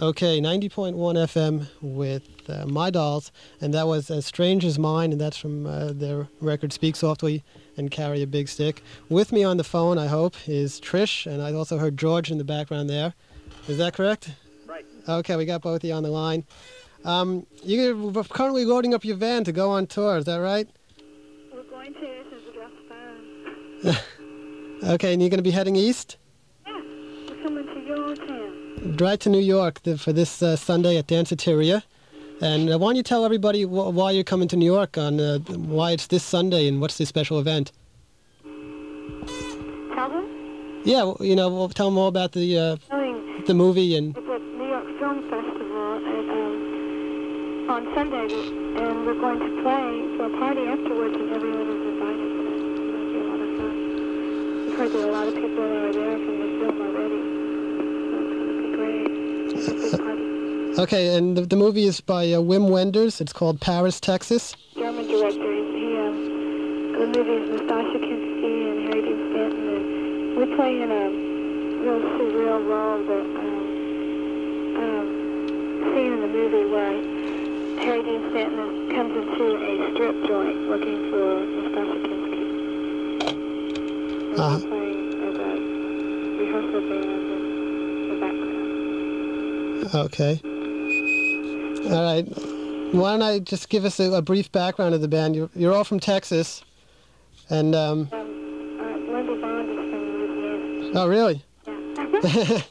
Okay, 90.1 FM with My Dolls, and that was As Strange as Mine, and that's from their record Speak Softly and Carry a Big Stick. With me on the phone, I hope, is Trish, and I also heard George in the background there. Is that correct? Right. Okay, we got both of you on the line. You're currently loading up your van to go on tour, is that right? We're going to since we got the phone. Okay, and you're going to be heading east? Yeah, we're coming to your town. Right to New York for this Sunday at Danceteria. And why don't you tell everybody why you're coming to New York, on why it's this Sunday and what's the special event? Tell them? Yeah, we'll tell them all about the movie and... It's at New York Film Festival on Sunday, and we're going to play for a party afterwards, and everyone is invited to that. It'll be a lot of fun. We've heard there are a lot of people that are there from the film already. Okay, and the movie is by Wim Wenders. It's called Paris, Texas. German director. The movie is Nastasha Kinski and Harry Dean Stanton, and we play in a real surreal role that scene in the movie where Harry Dean Stanton comes into a strip joint looking for Nastasha Kinski. And we're playing as a rehearsal band in the background. Okay. All right. Why don't I just give us a brief background of the band? You're all from Texas, and Linda Bond is from Louisiana. Oh, really? Yeah. she's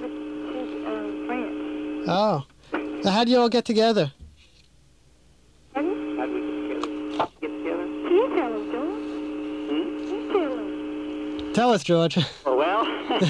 France. Oh. Now, how do you all get together? Pardon? How do we get together? Can you tell us, George? You tell us. Tell us, George. Oh, well,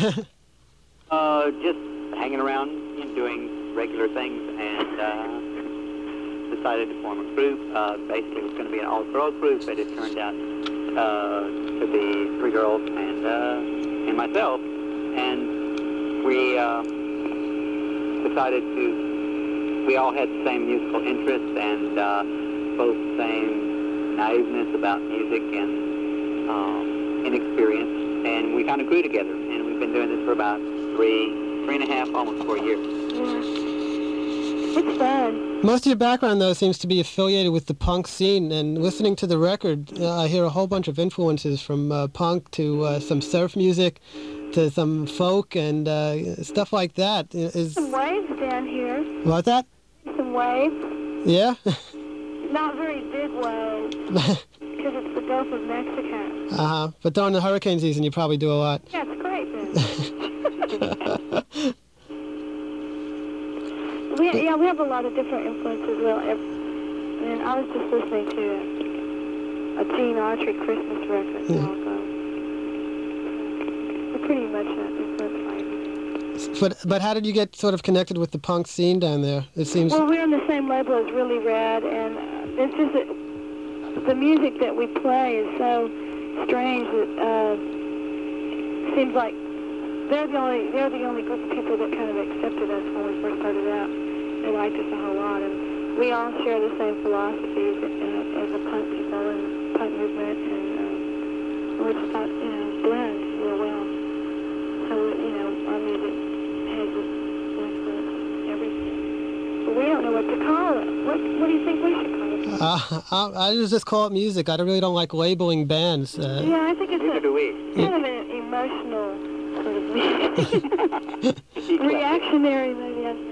just hanging around and doing regular things, and decided to form a group. Basically, it was going to be an all-girl group, but it turned out to be three girls and myself. And we decided we all had the same musical interests and both the same naiveness about music and inexperience. And we kind of grew together, and we've been doing this for about three and a half, almost 4 years. Yeah. It's fun. Most of your background, though, seems to be affiliated with the punk scene, and listening to the record, I hear a whole bunch of influences from punk to some surf music to some folk and stuff like that. Some waves down here. What's that? Some waves. Yeah? Not very big waves, because it's the Gulf of Mexico. Uh-huh. But during the hurricane season, you probably do a lot. Yeah, it's great then. We have a lot of different influences. Well, and I was just listening to a Gene Autry Christmas record. Yeah. We're pretty much influenced by it. But how did you get sort of connected with the punk scene down there? It seems. Well, we're on the same label as Really Rad, and it's just that the music that we play is so strange that it seems like they're the only group of people that kind of accepted us when we first started out. They liked us a whole lot, and we all share the same philosophies as the punk people and punk movement, and we just thought, blend real well. So, our music has this influence everything. But we don't know what to call it. What do you think we should call it? I just call it music. I really don't like labeling bands. Yeah, I think it's Neither do we. kind of an emotional sort of music. Reactionary, maybe, I think.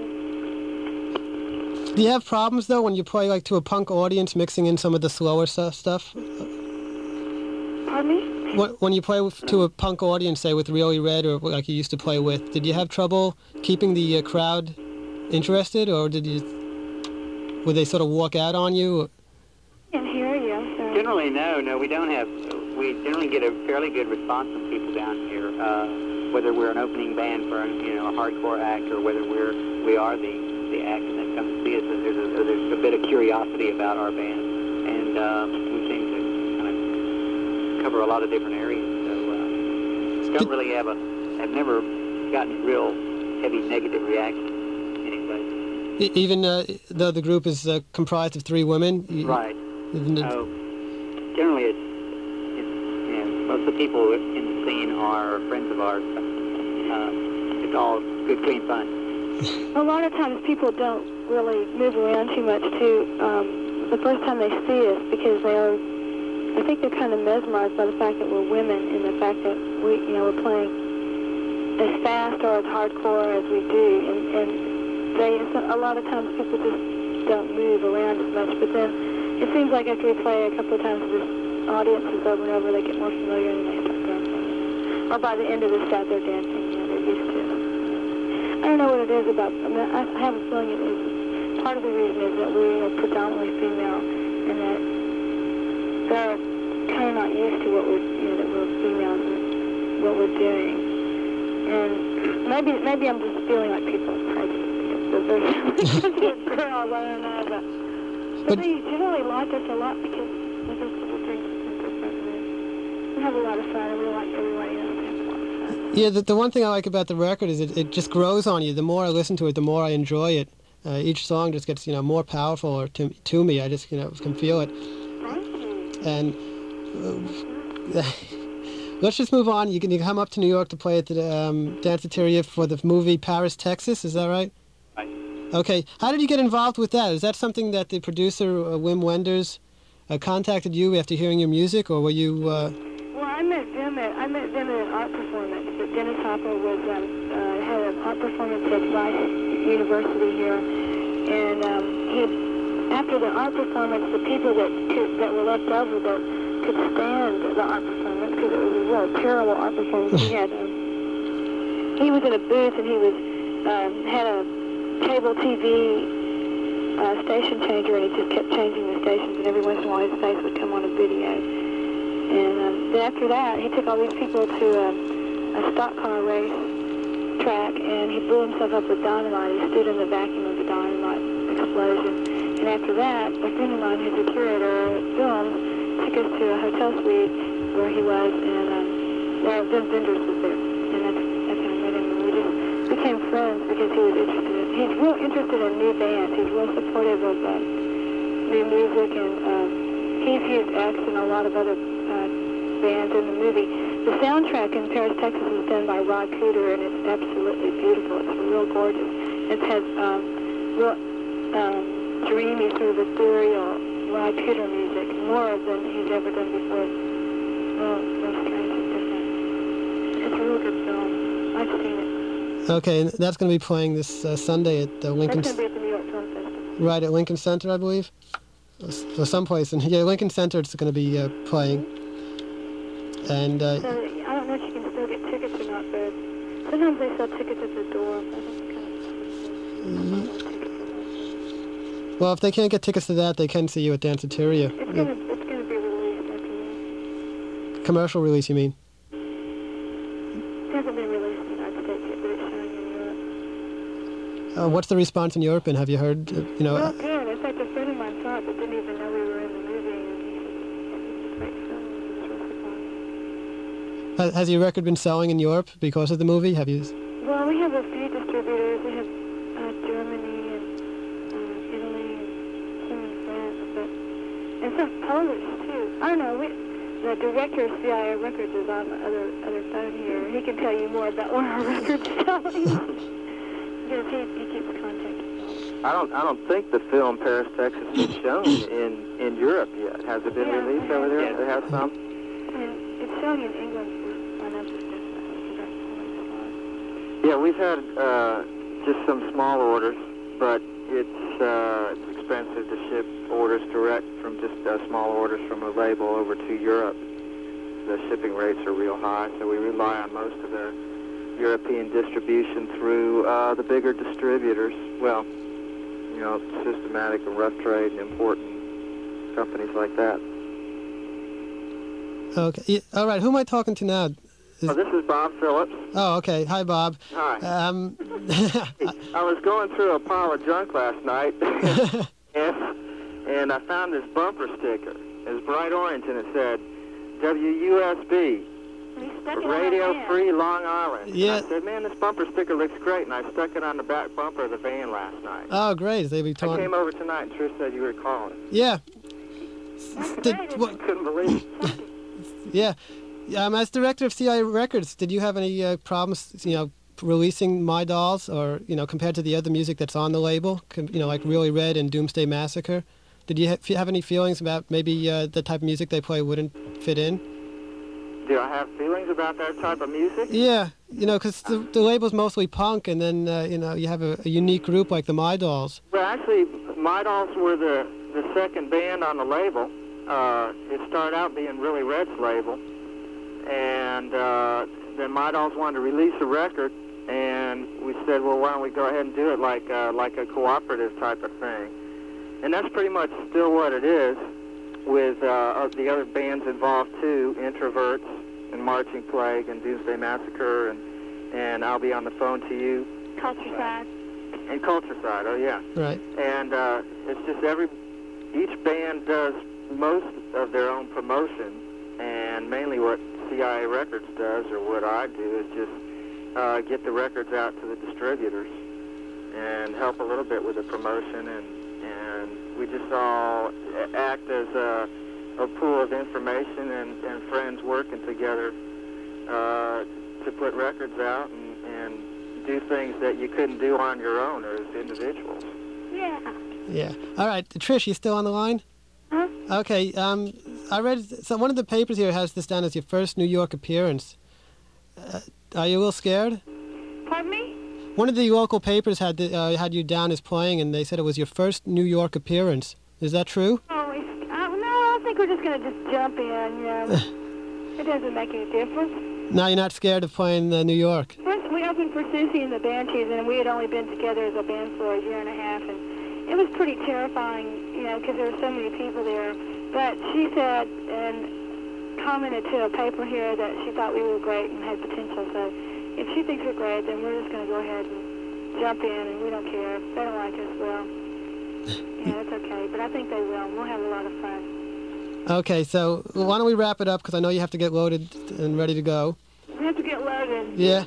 Do you have problems, though, when you play like to a punk audience, mixing in some of the slower stuff? Pardon me? When you play to a punk audience, say with Really Red or like you used to play with, did you have trouble keeping the crowd interested, or would they sort of walk out on you? I can hear you, I'm sorry. Generally, no, we don't have. We generally get a fairly good response from people down here, whether we're an opening band for a hardcore act or whether we are the act and they come to see us. There's a bit of curiosity about our band, and we seem to kind of cover a lot of different areas. So don't really I've never gotten real heavy negative reaction anyway. Even though the group is comprised of three women? Right. Generally it's most of the people in the scene are friends of ours. It's all good, clean fun. A lot of times people don't really move around too much the first time they see us, because I think they're kind of mesmerized by the fact that we're women and the fact that we're playing as fast or as hardcore as we do, and a lot of times people just don't move around as much. But then it seems like after we play a couple of times, this audience is over and over, they get more familiar and they start dancing. Or by the end of the set, they're dancing. They're used to it. I don't know what it is about. I have a feeling it is. Part of the reason is that we are predominantly female, and that they're kind of not used to what that we're females and what we're doing. And maybe I'm just feeling like people are prejudiced because there's girls, I don't know, but they generally like us a lot because we just drink something different. We have a lot of fun, and we like everybody else to have a lot of fun. Yeah, the one thing I like about the record is it just grows on you. The more I listen to it, the more I enjoy it. Each song just gets more powerful to me. I just can feel it. And let's just move on. You can come up to New York to play at the Danceteria for the movie Paris, Texas. Is that right? Right. Okay. How did you get involved with that? Is that something that the producer Wim Wenders contacted you after hearing your music, or were you? Well, I met them at an art performance. Dennis Hopper was had an art performance at Rice University here, and after the art performance, the people that were left over that could stand the art performance, because it was a real terrible art performance. He was in a booth, and he had a cable TV station changer, and he just kept changing the stations, and every once in a while his face would come on a video. And then after that, he took all these people to a stock car race track, and he blew himself up with dynamite. He stood in the vacuum of the dynamite explosion. And after that, a friend of mine, who's a curator at films, took us to a hotel suite where he was, and Wim Wenders was there. And that's how I met him. And we just became friends because he was interested. He's real interested in new bands. He's real supportive of new music, and he's used X and a lot of other bands in the movie. The soundtrack in Paris, Texas is done by Rod Cooder, and it's absolutely beautiful. It's real gorgeous. It has real dreamy, sort of ethereal Rod Cooder music, more than he's ever done before. Real strange and different. It's a real good film. I've seen it. Okay, and that's going to be playing this Sunday at Lincoln. That's going to be at the New York Film Festival. Right, at Lincoln Center, I believe. Or someplace. And Lincoln Center it's going to be playing. And so I don't know if you can still get tickets or not, but sometimes they sell tickets at the door. Well, if they can't get tickets to that, they can see you at Danceteria. It's going to be released after that. Commercial release, you mean? It hasn't been released in the United States yet, but it's showing in Europe. What's the response in Europe, and have you heard, Well, good. In fact, a friend of mine saw it, but didn't even know we were in the movie, and he said, it's a great film. Has your record been selling in Europe because of the movie? Have you? Well, we have a few distributors. We have Germany and Italy and some in France, and some Polish too. I don't know. The director of CIA Records is on the other phone here. He can tell you more about what our record's selling because he keeps contacting us. I don't think the film Paris, Texas is shown in Europe yet. Has it been released over there? Yeah. It has some. It's showing in England. Yeah, we've had just some small orders, but it's expensive to ship orders direct from just small orders from a label over to Europe. The shipping rates are real high, so we rely on most of the European distribution through the bigger distributors. Well, Systematic and Rough Trade and important companies like that. Okay. All right. Who am I talking to now? This is Bob Phillips. Oh, okay. Hi, Bob. Hi. I was going through a pile of junk last night, and I found this bumper sticker. It was bright orange, and it said, WUSB, Radio Free Long Island. Yeah. And I said, man, this bumper sticker looks great, and I stuck it on the back bumper of the van last night. Oh, great. They be I talking. came over tonight, and Trish said you were calling. Yeah. Couldn't believe it. Yeah. As director of CIA Records, did you have any problems, releasing My Dolls, or compared to the other music that's on the label, like Really Red and Doomsday Massacre? Did you have any feelings about maybe the type of music they play wouldn't fit in? Do I have feelings about that type of music? Yeah, because the label's mostly punk, and then you have a unique group like the My Dolls. Well, actually, My Dolls were the second band on the label. It started out being Really Red's label, and then My Dolls wanted to release a record, and we said, well, why don't we go ahead and do it like a cooperative type of thing? And that's pretty much still what it is, with the other bands involved too, Introverts and Marching Plague and Doomsday Massacre and I'll Be on the Phone to You. Cultureside. And Cultureside, oh yeah. Right. And it's just each band does most of their own promotion, and mainly what CIA Records does, or what I do, is just get the records out to the distributors and help a little bit with the promotion, and we just all act as a pool of information and friends working together to put records out and do things that you couldn't do on your own as individuals. Yeah. Yeah. All right, Trish, you still on the line? Huh? Okay. I read one of the papers here has this down as your first New York appearance. Are you a little scared? Pardon me? One of the local papers had you down as playing, and they said it was your first New York appearance. Is that true? Oh, no, I think we're just going to just jump in, It doesn't make any difference. Now you're not scared of playing New York? First, we opened for Susie and the Banshees, and we had only been together as a band for a year and a half, and it was pretty terrifying, because there were so many people there. But she said and commented to a paper here that she thought we were great and had potential, so if she thinks we're great, then we're just going to go ahead and jump in, and we don't care. If they don't like us, well, it's okay. But I think they will. We'll have a lot of fun. Okay, so why don't we wrap it up, because I know you have to get loaded and ready to go. We have to get loaded. Yeah.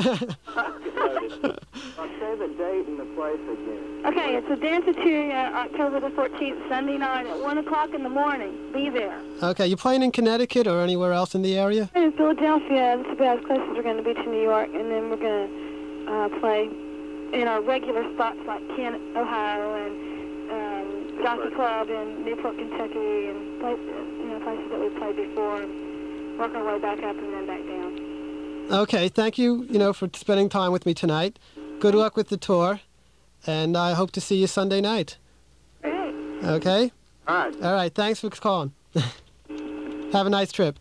I'll say the date and the place again. Okay, it's a Danceteria, October the 14th, Sunday night at 1 o'clock in the morning. Be there. Okay, you playing in Connecticut or anywhere else in the area? In Philadelphia, that's about as close as we're going to be to New York, and then we're going to play in our regular spots like Kent, Ohio, and Jockey Club in Newport, Kentucky, and places that we've played before, and work our way back up and then back down. Okay, thank you, for spending time with me tonight. Good luck with the tour, and I hope to see you Sunday night. Great. Okay? All right, thanks for calling. Have a nice trip.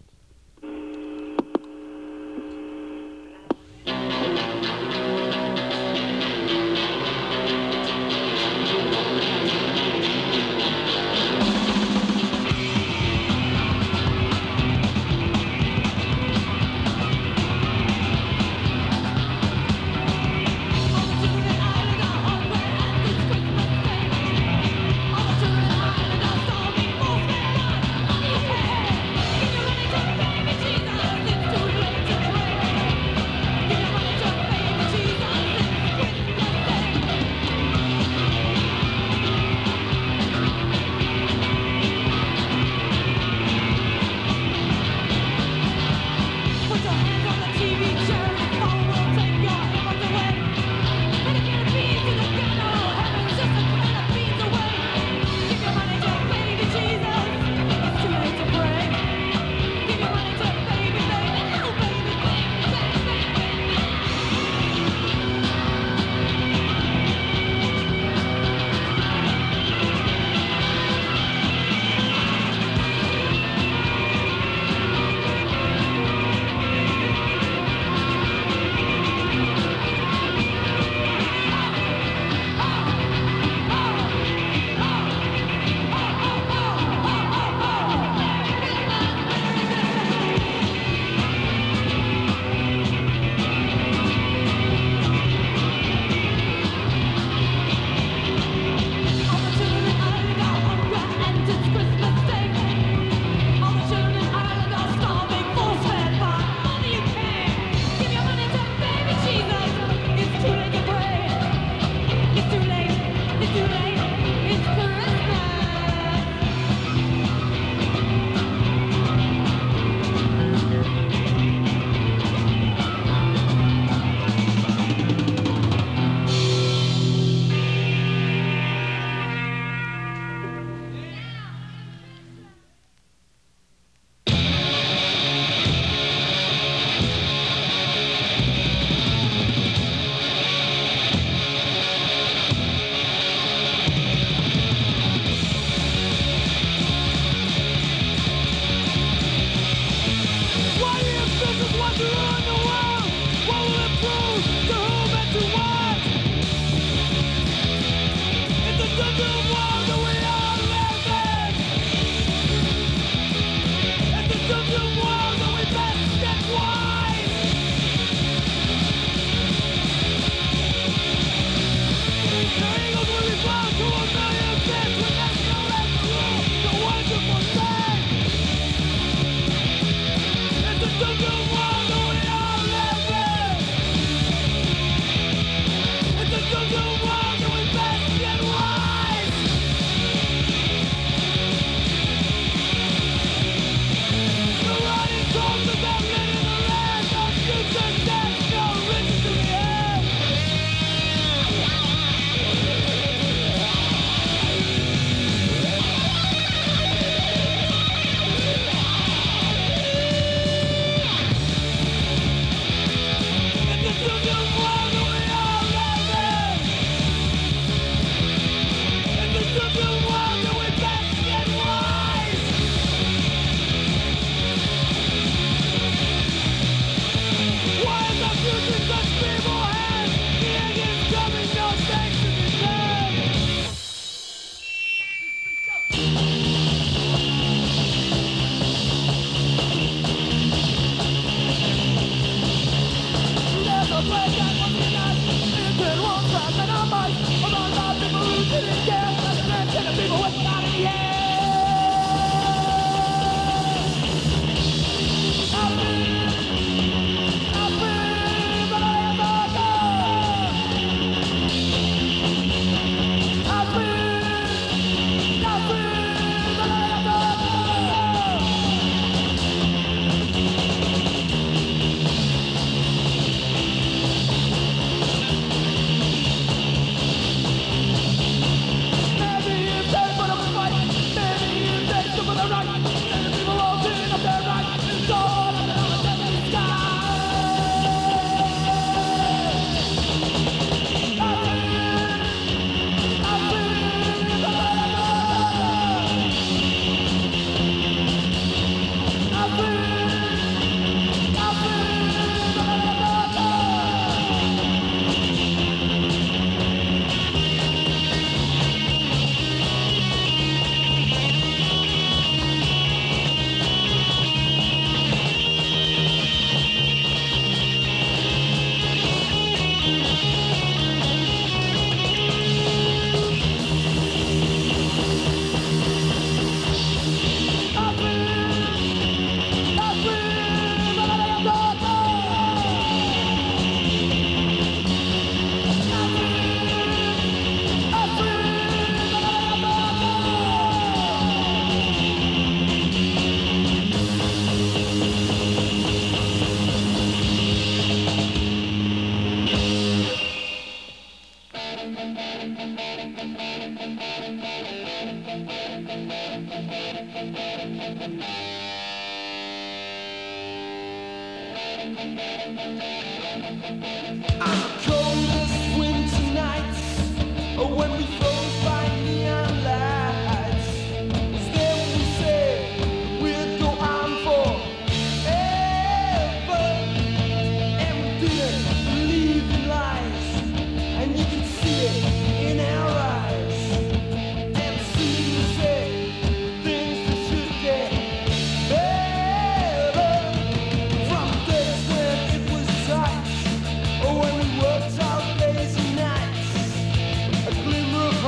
Get ready to When we worked out lazy nights, a glimmer of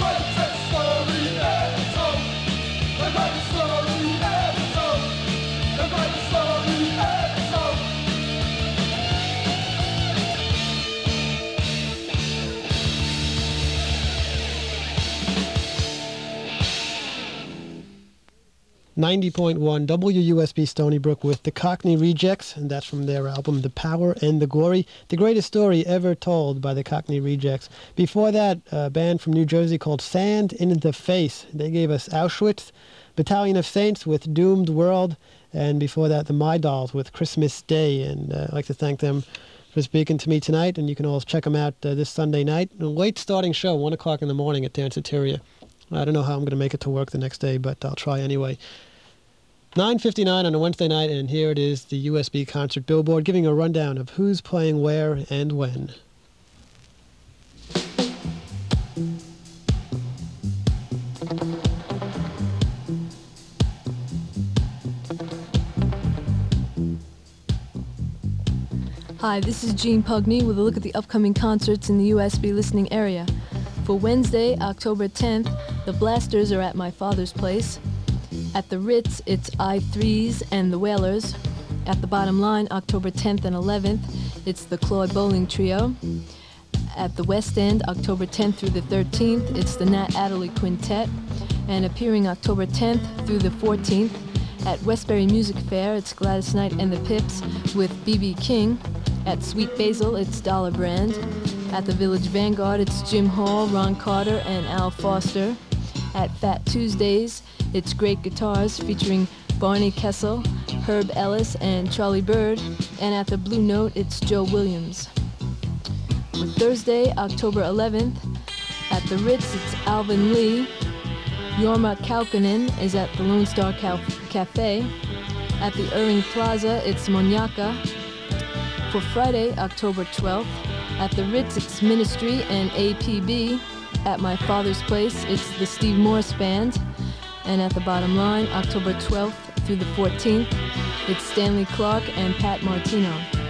.1 WUSB Stony Brook with the Cockney Rejects, and that's from their album The Power and the Glory, the greatest story ever told by the Cockney Rejects. Before that, a band from New Jersey called Sand in the Face. They gave us Auschwitz, Battalion of Saints with Doomed World, and before that, the My Dolls with Christmas Day. And I'd like to thank them for speaking to me tonight, and you can always check them out this Sunday night. A late starting show, 1 o'clock in the morning at Danceteria. I don't know how I'm going to make it to work the next day, but I'll try anyway. 9:59 on a Wednesday night, and here it is, the USB Concert Billboard, giving a rundown of who's playing where and when. Hi, this is Jean Pugney with a look at the upcoming concerts in the USB listening area. For Wednesday, October 10th, the Blasters are at my father's place. At the Ritz, it's I3s and the Wailers. At the Bottom Line, October 10th and 11th, it's the Claude Bowling Trio. At the West End, October 10th through the 13th, it's the Nat Adderley Quintet. And appearing October 10th through the 14th, at Westbury Music Fair, it's Gladys Knight and the Pips with B.B. King. At Sweet Basil, it's Dollar Brand. At the Village Vanguard, it's Jim Hall, Ron Carter, and Al Foster. At Fat Tuesdays, it's Great Guitars featuring Barney Kessel, Herb Ellis, and Charlie Bird. And at the Blue Note, it's Joe Williams. For Thursday, October 11th, at the Ritz, it's Alvin Lee. Jorma Kaukonen is at the Lone Star Cafe. At the Irving Plaza, it's Moniaka. For Friday, October 12th, at the Ritz, it's Ministry and APB. At my father's place, it's the Steve Morse Band. And at the Bottom Line, October 12th through the 14th, it's Stanley Clark and Pat Martino.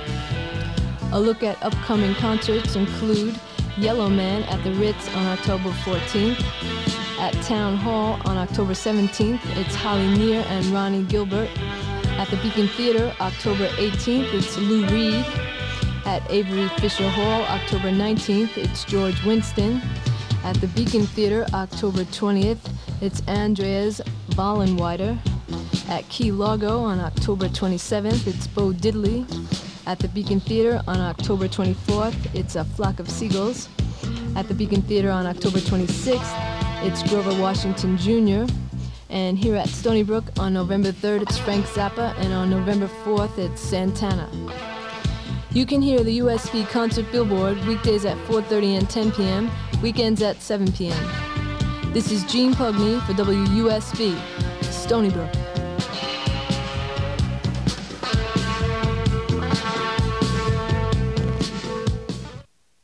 A look at upcoming concerts include Yellow Man at the Ritz on October 14th. At Town Hall on October 17th, it's Holly Near and Ronnie Gilbert. At the Beacon Theater, October 18th, it's Lou Reed. At Avery Fisher Hall, October 19th, it's George Winston. At the Beacon Theater, October 20th, it's Andreas Vollenweider. At Key Largo on October 27th, it's Bo Diddley. At the Beacon Theater on October 24th, it's A Flock of Seagulls. At the Beacon Theater on October 26th, it's Grover Washington Jr. And here at Stony Brook on November 3rd, it's Frank Zappa, and on November 4th, it's Santana. You can hear the USB Concert Billboard weekdays at 4:30 and 10 p.m., weekends at 7 p.m. This is Jean Pugney for WUSB, Stony Brook.